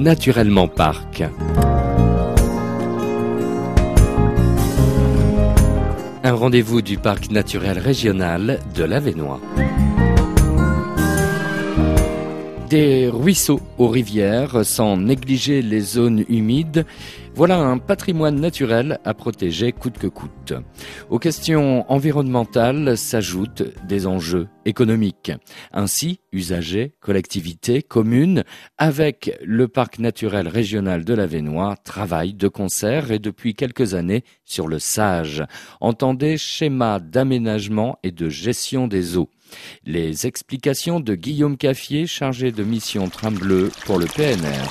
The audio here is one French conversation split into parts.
Naturellement Parc. Un rendez-vous du parc naturel régional de l'Avesnois. Des ruisseaux aux rivières, sans négliger les zones humides, voilà un patrimoine naturel à protéger coûte que coûte. Aux questions environnementales s'ajoutent des enjeux économiques. Ainsi, usagers, collectivités, communes, avec le parc naturel régional de l'Avesnois, travaillent de concert et depuis quelques années sur le SAGE. Entendez schéma d'aménagement et de gestion des eaux. Les explications de Guillaume Caffier, chargé de mission Tram Bleu pour le PNR.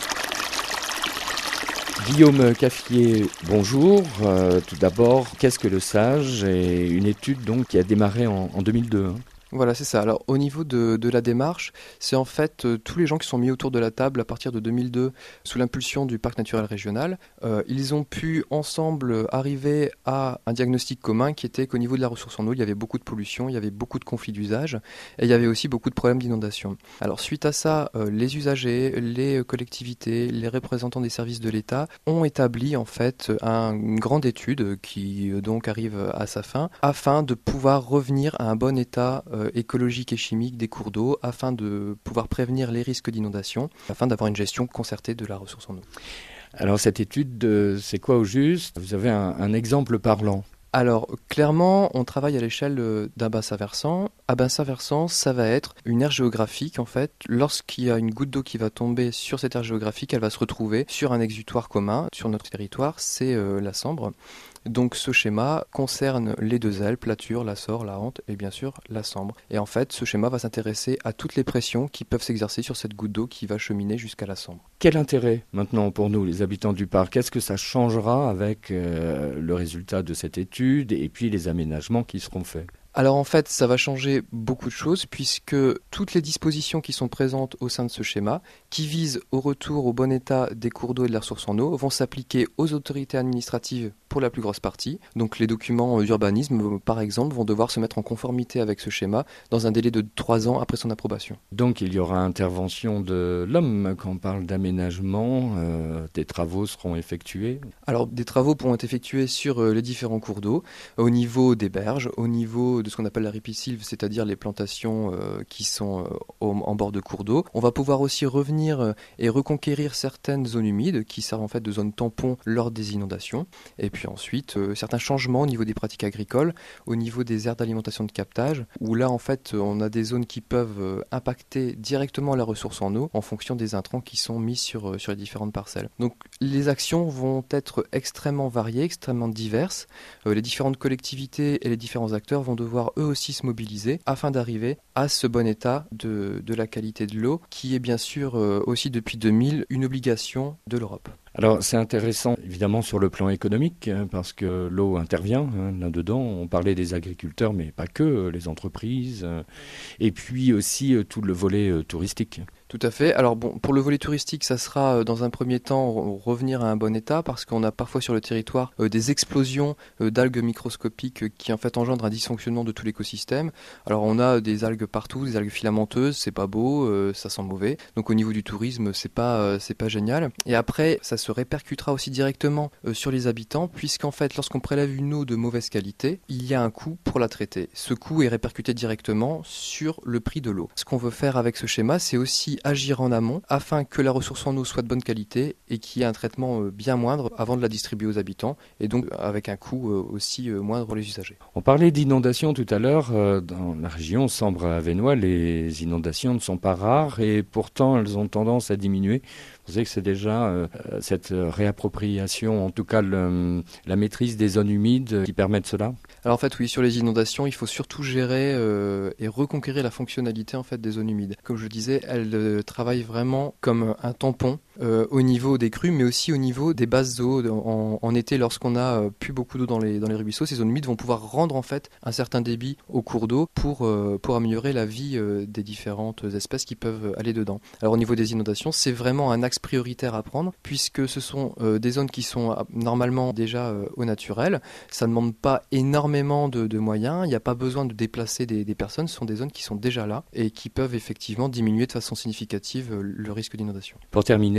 Guillaume Caffier, bonjour. Tout d'abord, qu'est-ce que le SAGE? Et une étude donc qui a démarré en 2002. Voilà, c'est ça. Alors, au niveau de la démarche, c'est en fait tous les gens qui sont mis autour de la table à partir de 2002, sous l'impulsion du parc naturel régional, ils ont pu ensemble arriver à un diagnostic commun qui était qu'au niveau de la ressource en eau, il y avait beaucoup de pollution, il y avait beaucoup de conflits d'usage et il y avait aussi beaucoup de problèmes d'inondation. Alors, suite à ça, les usagers, les collectivités, les représentants des services de l'État ont établi en fait une grande étude qui donc arrive à sa fin, afin de pouvoir revenir à un bon état écologique et chimique des cours d'eau afin de pouvoir prévenir les risques d'inondation, afin d'avoir une gestion concertée de la ressource en eau. Alors cette étude, c'est quoi au juste? Vous avez un exemple parlant? Alors, clairement, on travaille à l'échelle d'un bassin versant. Un bassin versant, ça va être une aire géographique, en fait. Lorsqu'il y a une goutte d'eau qui va tomber sur cette aire géographique, elle va se retrouver sur un exutoire commun. Sur notre territoire, c'est la Sambre. Donc ce schéma concerne les deux Alpes, la Thur, la Sorre, la Hante et bien sûr la Sambre. Et en fait, ce schéma va s'intéresser à toutes les pressions qui peuvent s'exercer sur cette goutte d'eau qui va cheminer jusqu'à la Sambre. Quel intérêt maintenant pour nous, les habitants du parc? Est-ce que ça changera avec le résultat de cette étude et puis les aménagements qui seront faits? Alors en fait, ça va changer beaucoup de choses puisque toutes les dispositions qui sont présentes au sein de ce schéma, qui visent au retour au bon état des cours d'eau et de la ressource en eau, vont s'appliquer aux autorités administratives pour la plus grosse partie. Donc les documents d'urbanisme, par exemple, vont devoir se mettre en conformité avec ce schéma dans un délai de 3 ans après son approbation. Donc il y aura intervention de l'homme quand on parle d'aménagement, des travaux seront effectués? Alors des travaux pourront être effectués sur les différents cours d'eau, au niveau des berges, au niveau de ce qu'on appelle la ripisylve, c'est-à-dire les plantations qui sont en bord de cours d'eau. On va pouvoir aussi revenir et reconquérir certaines zones humides qui servent en fait de zones tampons lors des inondations. Et puis ensuite, certains changements au niveau des pratiques agricoles, au niveau des aires d'alimentation de captage, où là en fait on a des zones qui peuvent impacter directement la ressource en eau en fonction des intrants qui sont mis sur les différentes parcelles. Donc les actions vont être extrêmement variées, extrêmement diverses. Les différentes collectivités et les différents acteurs vont devoir eux aussi se mobiliser afin d'arriver à ce bon état de la qualité de l'eau qui est bien sûr aussi depuis 2000 une obligation de l'Europe. Alors c'est intéressant évidemment sur le plan économique parce que l'eau intervient là-dedans. On parlait des agriculteurs mais pas que, les entreprises et puis aussi tout le volet touristique. Tout à fait. Alors bon, pour le volet touristique, ça sera dans un premier temps revenir à un bon état parce qu'on a parfois sur le territoire des explosions d'algues microscopiques qui en fait engendrent un dysfonctionnement de tout l'écosystème. Alors on a des algues partout, des algues filamenteuses, c'est pas beau, ça sent mauvais. Donc au niveau du tourisme, c'est pas génial. Et après, ça se répercutera aussi directement sur les habitants puisqu'en fait, lorsqu'on prélève une eau de mauvaise qualité, il y a un coût pour la traiter. Ce coût est répercuté directement sur le prix de l'eau. Ce qu'on veut faire avec ce schéma, c'est aussi agir en amont afin que la ressource en eau soit de bonne qualité et qu'il y ait un traitement bien moindre avant de la distribuer aux habitants et donc avec un coût aussi moindre pour les usagers. On parlait d'inondations tout à l'heure. Dans la région Sambre-Avesnois, les inondations ne sont pas rares et pourtant elles ont tendance à diminuer. Vous savez que c'est déjà cette réappropriation, en tout cas la maîtrise des zones humides qui permettent cela? Alors en fait oui, sur les inondations, il faut surtout gérer et reconquérir la fonctionnalité en fait des zones humides. Comme je disais, elles travaillent vraiment comme un tampon au niveau des crues, mais aussi au niveau des basses eaux. En été, lorsqu'on a plus beaucoup d'eau dans les ruisseaux, ces zones humides vont pouvoir rendre en fait un certain débit au cours d'eau pour améliorer la vie des différentes espèces qui peuvent aller dedans. Alors au niveau des inondations, c'est vraiment un axe prioritaire à prendre puisque ce sont des zones qui sont normalement déjà au naturel. Ça ne demande pas énormément de moyens, il n'y a pas besoin de déplacer des personnes, ce sont des zones qui sont déjà là et qui peuvent effectivement diminuer de façon significative le risque d'inondation. Pour terminer,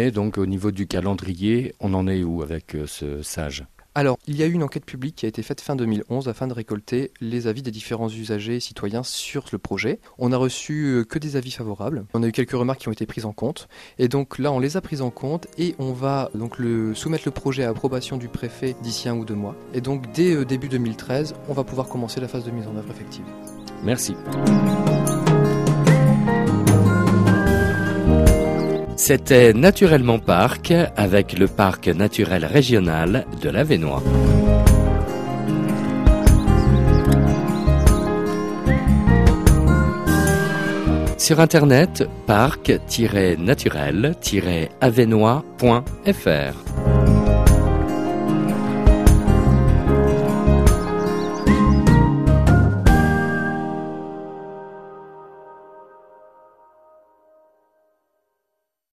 terminé, donc au niveau du calendrier, on en est où avec ce SAGE ? Alors, il y a eu une enquête publique qui a été faite fin 2011 afin de récolter les avis des différents usagers et citoyens sur le projet. On n'a reçu que des avis favorables. On a eu quelques remarques qui ont été prises en compte. Et donc là, on les a prises en compte et on va donc soumettre le projet à approbation du préfet d'ici 1 ou 2 mois. Et donc, dès début 2013, on va pouvoir commencer la phase de mise en œuvre effective. Merci. C'était Naturellement Parc avec le parc naturel régional de l'Avesnois. Sur internet, parc-naturel-avesnois.fr